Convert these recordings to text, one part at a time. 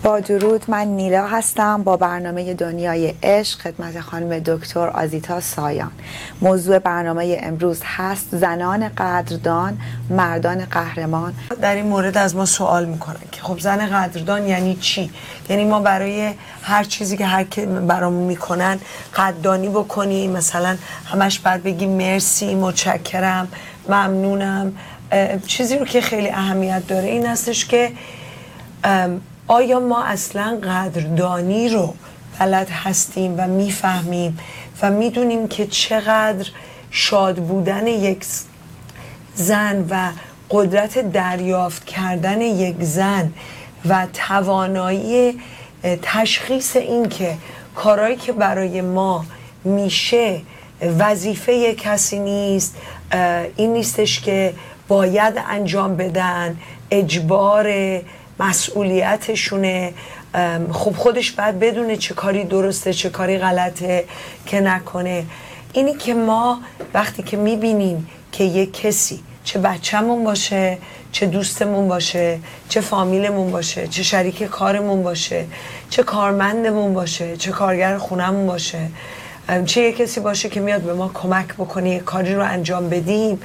با درود، من نیلا هستم با برنامه دنیای عشق خدمت خانم دکتر آزیتا سایان. موضوع برنامه امروز هست زنان قدردان، مردان قهرمان. در این مورد از ما سوال میکنن که خب زن قدردان یعنی چی؟ یعنی ما برای هر چیزی که هر که برامون میکنن قدردانی بکنیم، مثلا همش بعد بگیم مرسی، متشکرم، ممنونم. چیزی رو که خیلی اهمیت داره این هستش که آیا ما اصلا قدردانی رو بلد هستیم و میفهمیم و میدونیم که چقدر شاد بودن یک زن و قدرت دریافت کردن یک زن و توانایی تشخیص این که کارهایی که برای ما میشه وظیفه کسی نیست، این نیستش که باید انجام بدن، اجبار مسئولیتشونه، خب خودش باید بدونه چه کاری درسته چه کاری غلطه که نکنه. اینی که ما وقتی که میبینیم که یک کسی، چه بچه‌مون باشه، چه دوستمون باشه، چه فامیلمون باشه، چه شریک کارمون باشه، چه کارمندمون باشه، چه کارگر خونمون باشه، چه یک کسی باشه که میاد به ما کمک بکنه یک کاری رو انجام بدیم،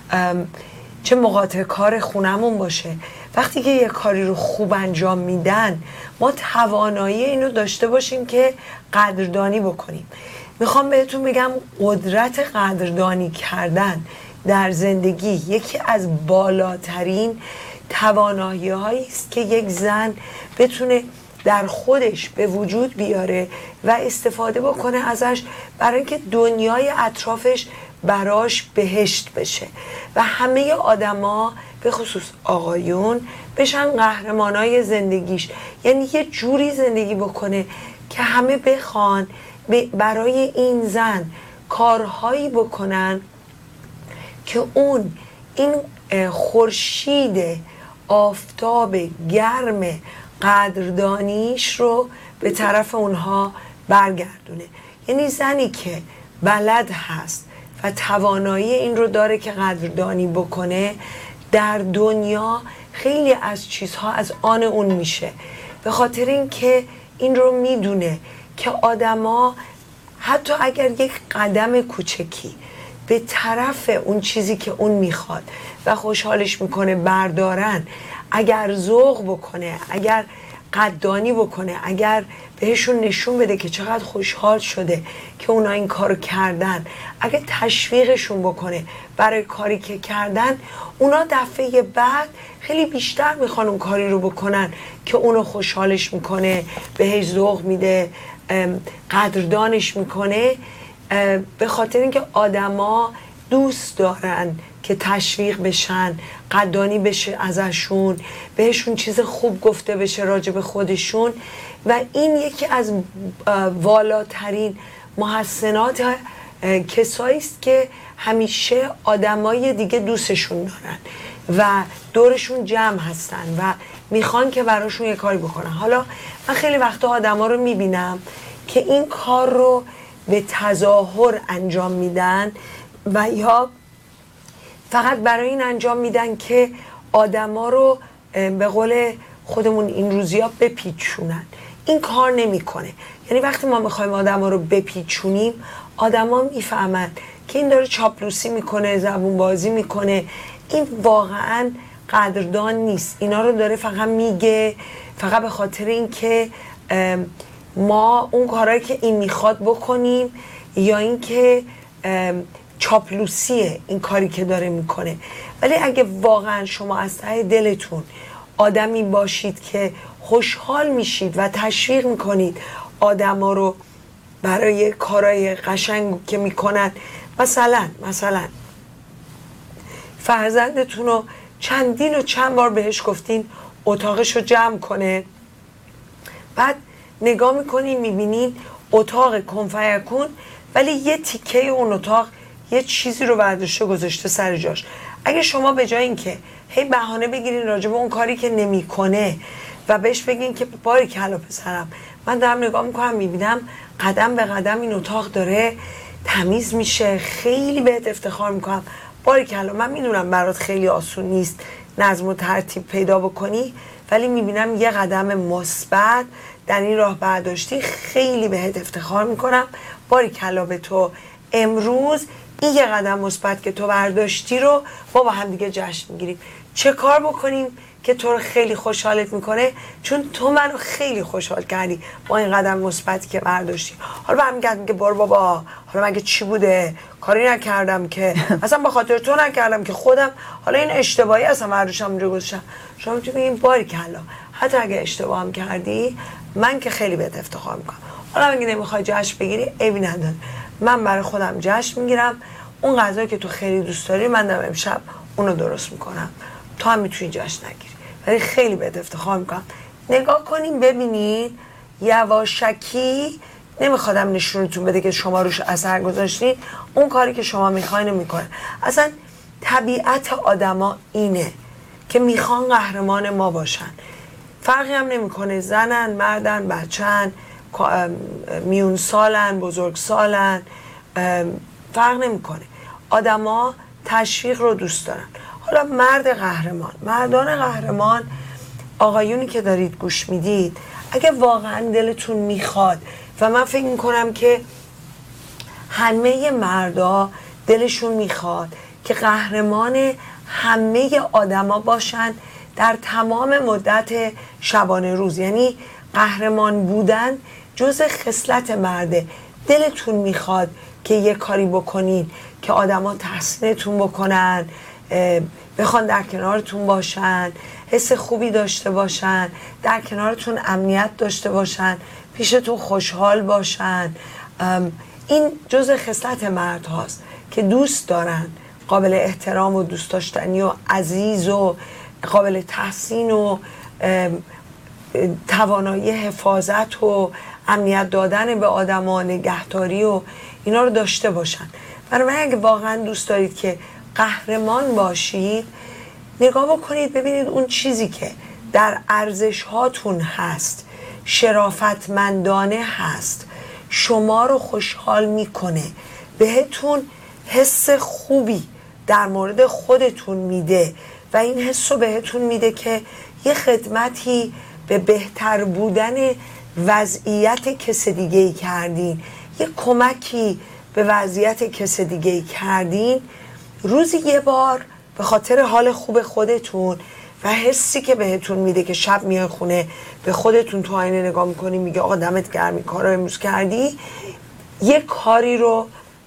چه مقاطع کار خونمون باشه، وقتی که یک کاری رو خوب انجام میدن ما توانایی اینو داشته باشیم که قدردانی بکنیم. میخوام بهتون بگم قدرت قدردانی کردن در زندگی یکی از بالاترین توانایی هایی است که یک زن بتونه در خودش به وجود بیاره و استفاده بکنه ازش برای اینکه دنیای اطرافش براش بهشت بشه و همه آدما به خصوص آقایون بشن قهرمانای زندگیش. یعنی یه جوری زندگی بکنه که همه بخوان برای این زن کارهایی بکنن که اون این خورشید آفتاب گرم قدردانیش رو به طرف اونها برگردونه. یعنی زنی که بلد هست و توانایی این رو داره که قدردانی بکنه در دنیا خیلی از چیزها از آن اون میشه، به خاطر اینکه این رو میدونه که آدما حتی اگر یک قدم کوچکی به طرف اون چیزی که اون میخواد و خوشحالش میکنه بردارن، اگر ذوق بکنه، اگر قدردانی بکنه، اگر بهشون نشون بده که چقدر خوشحال شده که اونا این کارو کردن، اگر تشویقشون بکنه برای کاری که کردن، اونا دفعه بعد خیلی بیشتر میخوان اون کاری رو بکنن که اونو خوشحالش میکنه، بهش ذوق میده، قدردانش میکنه. به خاطر اینکه آدما دوست دارن که تشویق بشن، قدردانی بشه ازشون، بهشون چیز خوب گفته بشه راجع به خودشون و این یکی از والاترین محسنات کسایی است که همیشه آدمای دیگه دوستشون دارن و دورشون جمع هستن و میخوان که براشون یه کاری بکنن. حالا من خیلی وقتا آدما رو میبینم که این کار رو به تظاهر انجام میدن و یا فقط برای این انجام میدن که آدما رو به قول خودمون این روزیا بپیچونن. این کار نمیکنه. یعنی وقتی ما میخوایم آدما رو بپیچونیم، آدما میفهمن که این داره چاپلوسی میکنه، زبون بازی میکنه، این واقعا قدردان نیست، اینا رو داره فقط میگه فقط به خاطر این که ما اون کارهایی که این میخواد بکنیم یا این که چاپلوسیه این کاری که داره میکنه. ولی اگه واقعا شما از ته دلتون آدمی باشید که خوشحال میشید و تشویق میکنید آدما رو برای کارهای قشنگ که میکنن، مثلا فرزندتون رو چندین و چند بار بهش گفتین اتاقش رو جمع کنه، بعد نگاه میکنین میبینین اتاق کنفیکون ولی یه تیکه اون اتاق یه چیزی رو برداشته گذاشته سر جاش. اگه شما به جای این که هی بهانه بگیرین راجع به اون کاری که نمیکنه و بهش بگین که باریکلا پسرم، من دارم نگاه میکنم میبینم قدم به قدم این اتاق داره تمیز میشه، خیلی بهت افتخار میکنم، باریکلا، من میدونم برات خیلی آسون نیست نظم و ترتیب پیدا بکنی ولی میبینم یه قدم مثبت در این راه برداشتی، خیلی بهت افتخار میکنم، باریکلا به تو. امروز این یه قدم مثبت که تو برداشتی رو ما با هم دیگه جشن میگیریم. چه کار بکنیم که تو رو خیلی خوشحالت میکنه؟ چون تو منو خیلی خوشحال کردی با این قدم مثبتی که برداشتی. حالا برمیگرد میگه بار بابا، حالا مگه چی بوده، کاری نکردم که، اصلا به خاطر تو نکردم که، خودم حالا این اشتباهی اصلا برداشتم اونجا گذاشتم. شما میتونی بگیم باریکلا، حتی اگه اشتباه هم کردی من که خیلی بهت افتخار میکنم. حالا اگه نمیخوای جشن بگیری عیبی نداره، من برای خودم جشن میگیرم. اون غذایی که تو خیلی دوست داری من دارم امشب اونو درست میکنم، تو هم میتونی جشن نگیری، ولی خیلی بهت افتخار میکنم. نگاه کنیم ببینین، یواشکی نمیخوادم نشونتون بده که شما روش اثر گذاشتین، اون کاری که شما میخواین میکنه. اصلا طبیعت آدما اینه که میخوان قهرمان ما باشن. فرقی هم نمیکنه زنن، مردن، بچن، میون سالن، بزرگ سالن، فرق نمیکنه. آدما تشویق رو دوست دارن. حالا مرد قهرمان، مردان قهرمان، آقایونی که دارید گوش میدید، اگه واقعا دلتون میخواد، و من فکر میکنم که همه مردا دلشون میخواد که قهرمان همه آدما باشن در تمام مدت شبانه روز، یعنی قهرمان بودن جز خصلت مرده. دلتون میخواد که یه کاری بکنین که آدما تحسینتون بکنن، بخوان در کنارتون باشن، حس خوبی داشته باشن، در کنارتون امنیت داشته باشن، پیشتون خوشحال باشن. این جزء خصلت مرد هاست که دوست دارن، قابل احترام و دوست داشتنی و عزیز و قابل تحسین و توانایی حفاظت و امنیت دادن به آدما، نگهداری و اینا رو داشته باشن. برای اگه واقعا دوست دارید که قهرمان باشید، نگاه بکنید ببینید اون چیزی که در ارزش هاتون هست، شرافتمندانه هست، شما رو خوشحال میکنه، بهتون حس خوبی در مورد خودتون میده و این حس رو بهتون میده که یه خدمتی به بهتر بودن وضعیت کس دیگه‌ای کردین، یه کمکی به وضعیت کس دیگه‌ای کردین. روزی یه بار به خاطر حال خوب خودتون و حسی که بهتون میده که شب میای خونه به خودتون تو آینه نگاه میکنی، میگه آقا دمت گرم این کار رو امروز کردی، یه کاری رو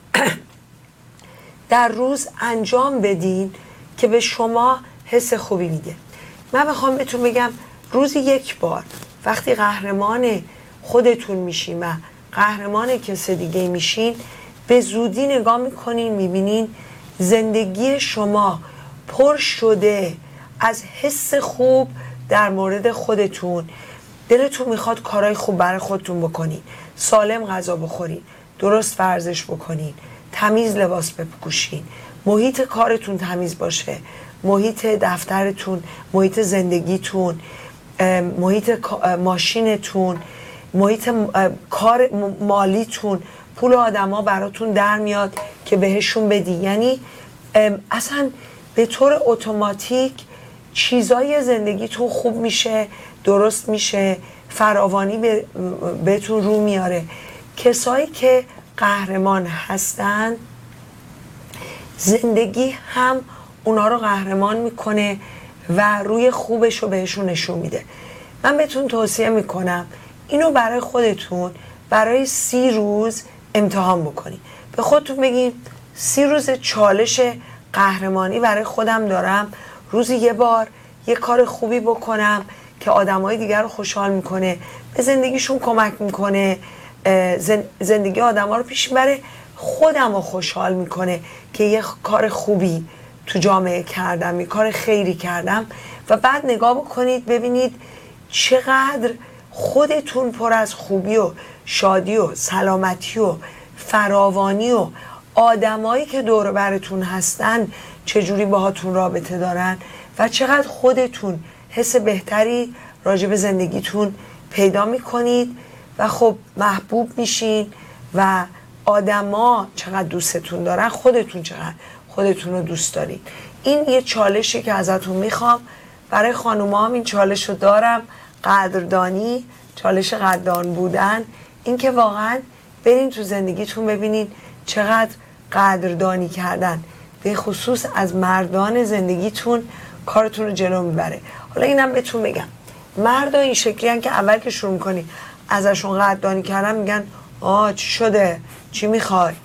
در روز انجام بدین که به شما حس خوبی میده. من میخوام بهتون بگم روزی یک بار وقتی قهرمان خودتون میشین و قهرمان کس دیگه میشین، به زودی نگاه میکنین میبینین زندگی شما پر شده از حس خوب در مورد خودتون. دلتون میخواد کارهای خوب برای خودتون بکنین، سالم غذا بخورین، درست ورزش بکنین، تمیز لباس بپوشین، محیط کارتون تمیز باشه، محیط دفترتون، محیط زندگیتون، محیط ماشینتون، محیط کار مالیتون، پول آدما براتون در میاد که بهشون بدی. یعنی اصلا به طور اتوماتیک چیزای زندگیتون خوب میشه، درست میشه، فراوانی بهتون رو میاره. کسایی که قهرمان هستن زندگی هم اونا رو قهرمان میکنه و روی خوبش رو بهشون نشون میده. من بهتون توصیه میکنم اینو برای خودتون برای 30 روز امتحان بکنی. به خودتون بگین 30 روز چالش قهرمانی برای خودم دارم، روزی یه بار یه کار خوبی بکنم که آدمای دیگر رو خوشحال میکنه، به زندگیشون کمک میکنه، زندگی آدما رو پیش میبره، خودم رو خوشحال میکنه که یه کار خوبی تو جامعه کردم، یه کار خیری کردم. و بعد نگاه بکنید ببینید چقدر خودتون پر از خوبی و شادی و سلامتی و فراوانی و آدمایی که دور براتون هستن چجوری باهاتون رابطه دارن و چقدر خودتون حس بهتری راجع به زندگیتون پیدا میکنید و خب محبوب میشین و آدما چقدر دوستتون دارن، خودتون چقدر خودتون رو دوست دارید. این یه چالشی که ازتون میخوام برای خانوما هم این چالش رو دارم، قدردانی، چالش قدردان بودن، این که واقعا برین تو زندگیتون ببینین چقدر قدردانی کردن به خصوص از مردان زندگیتون کارتون رو جلو میبره. حالا اینم بهتون بگم، مردا این شکلی هن که اول که شروع میکنی ازشون قدردانی کردن میگن چی شده؟ چی میخوای؟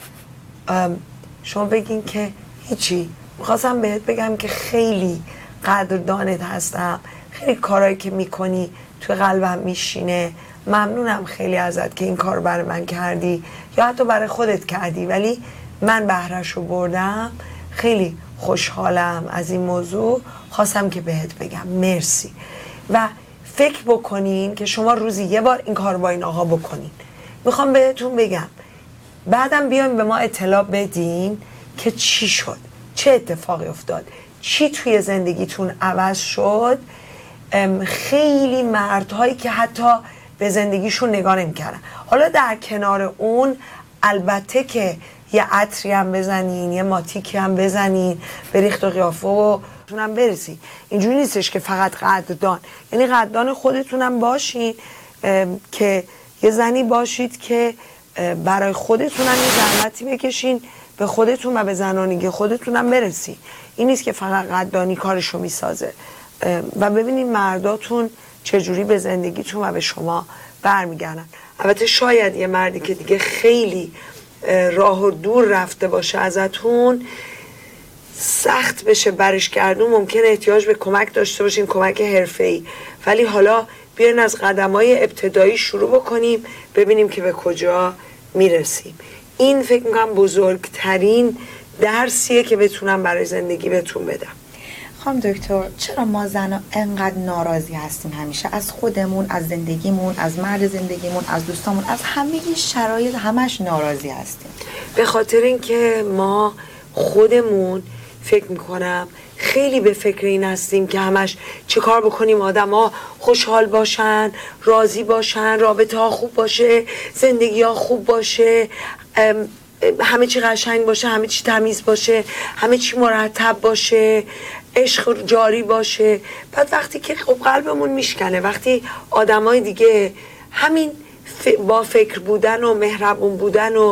شما بگین که هیچی. میخواستم بهت بگم که خیلی قدردانت هستم، خیلی کارهایی که میکنی توی قلبم میشینه، ممنونم خیلی ازت که این کار برای من کردی یا حتی برای خودت کردی ولی من بهره‌ش رو بردم، خیلی خوشحالم از این موضوع، خواستم که بهت بگم مرسی. و فکر بکنین که شما روزی یه بار این کار با این آقا بکنین. میخوام بهتون بگم بعدم بیایم به ما اطلاع بدین که چی شد، چه اتفاقی افتاد، چی توی زندگیتون عوض شد. خیلی مردهایی که حتی به زندگیشون نگاه نمی‌کردن. حالا در کنار اون البته که یه عطری هم بزنین، یه ماتیکی هم بزنین، به ریخت و قیافه و تونم برسی. اینجوری نیستش که فقط قدردان، یعنی قدردان خودتونم باشین، که یه زنی باشید که برای خودتونم یه زحمتی بکشین به خودتون و به زنانگی خودتونم برسی. این نیست که فقط قدردانی کارشو میسازه. و ببینین مرداتون چجوری به زندگیتون و به شما برمیگردن. البته شاید یه مردی که دیگه خیلی راه و دور رفته باشه ازتون، سخت بشه برش گردون، ممکنه احتیاج به کمک داشته باشین، کمک حرفه‌ای، ولی حالا بیاین از قدم‌های ابتدایی شروع بکنیم ببینیم که به کجا میرسیم. این فکر میکنم بزرگترین درسیه که بتونم برای زندگی بهتون بدم. خانم دکتر، چرا ما زن‌ها انقدر ناراضی هستیم همیشه از خودمون، از زندگیمون، از مرد زندگیمون، از دوستامون، از همه این شرایط همش ناراضی هستیم؟ به خاطر اینکه ما خودمون فکر میکنم خیلی به فکر این هستیم که همش چه کار بکنیم آدم ها خوشحال باشن، راضی باشن، رابطه ها خوب باشه، زندگی ها خوب باشه، همه چی قشنگ باشه، همه چی تمیز باشه، همه چی مرتب باشه، عشق جاری باشه. بعد وقتی که خب قلبمون میشکنه، وقتی آدمای دیگه همین با فکر بودن و مهربون بودن و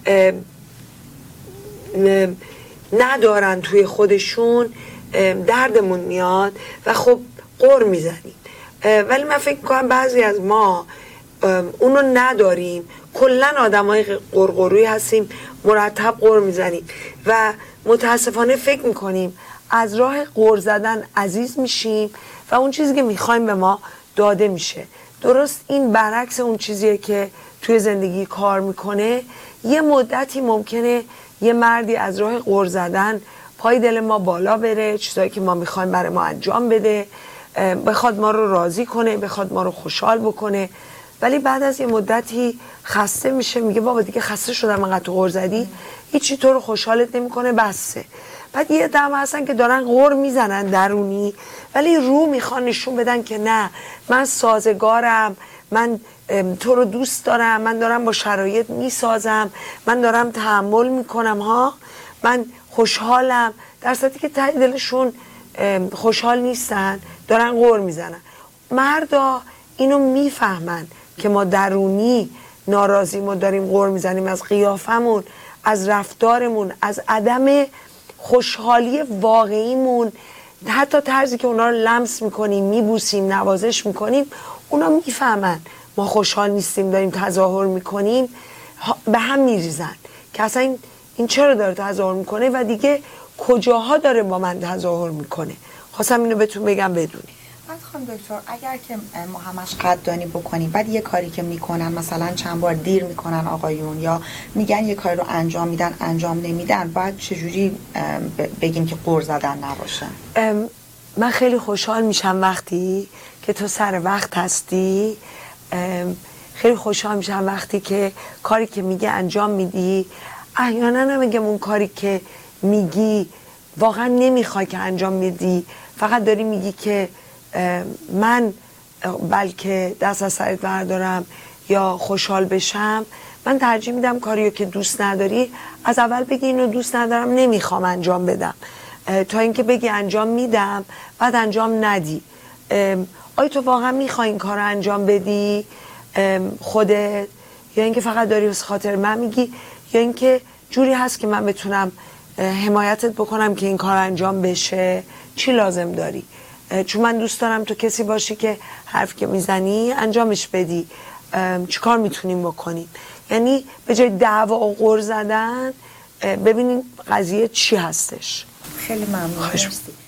ندارن توی خودشون، دردمون میاد و خب غر میزنیم. ولی من فکر میکنم بعضی از ما اونو نداریم، کلن آدم های غرغروی هستیم، مرتب غر میزنیم و متاسفانه فکر میکنیم از راه غر زدن عزیز میشیم و اون چیزی که میخوایم به ما داده میشه. درست این برعکس اون چیزیه که توی زندگی کار میکنه. یه مدتی ممکنه یه مردی از راه غر زدن پای دل ما بالا بره، چیزایی که ما میخوایم برای ما انجام بده، بخواد ما رو راضی کنه، بخواد ما رو خوشحال بکنه، ولی بعد از یه مدتی خسته میشه، میگه بابا دیگه خسته شدم انقدر تو غر زدی، هیچی تو رو خوشحالت نمیکنه، بسه. بعد یه دم هستن که دارن غر میزنن درونی، ولی رو میخوان نشون بدن که نه، من سازگارم، من تو رو دوست دارم، من دارم با شرایط میسازم، من دارم تحمل میکنم ها، من خوشحالم، در صورتی که ته دلشون خوشحال نیستن، دارن غر میزنن. مردا اینو میفهمن که ما درونی ناراضیم و داریم غر میزنیم از قیافمون، از رفتارمون، از عدم خوشحالی واقعیمون، حتی طرزی که اونا رو لمس میکنیم، میبوسیم، نوازش میکنیم، اونا میفهمن ما خوشحال نیستیم، داریم تظاهر میکنیم، به هم میریزن که اصلا این چرا داره تظاهر میکنه و دیگه کجاها داره با من تظاهر میکنه. خواستم اینو بهتون بگم بدونی. بعد خانم دکتر، اگر که ما همش قدردانی بکنیم، بعد یه کاری که میکنن مثلا چند بار دیر میکنن آقایون، یا میگن یه کاری رو انجام میدن انجام نمیدن، بعد چجوری بگیم که غر زدن نباشه؟ من خیلی خوشحال میشم وقتی که تو سر وقت هستی، خیلی خوشحال میشم وقتی که کاری که میگی انجام میدی. احیانا نمیگم اون کاری که میگی واقعا نمیخوای که انجام میدی، فقط داری میگی که من بلکه دست از سرت بردارم یا خوشحال بشم. من ترجیح میدم کاریو که دوست نداری از اول بگی اینو دوست ندارم، نمیخوام انجام بدم، تا اینکه بگی انجام میدم بعد انجام ندی. آیا تو واقعا میخوای این کار رو انجام بدی خودت، یا اینکه فقط داری از خاطر من میگی، یا اینکه جوری هست که من بتونم حمایتت بکنم که این کار انجام بشه؟ چی لازم داری؟ چون من دوست دارم تو کسی باشی که حرف که میزنی انجامش بدی. چی کار میتونیم بکنیم؟ یعنی به جای دعوا و غر زدن ببینین قضیه چی هستش. خیلی ممنون.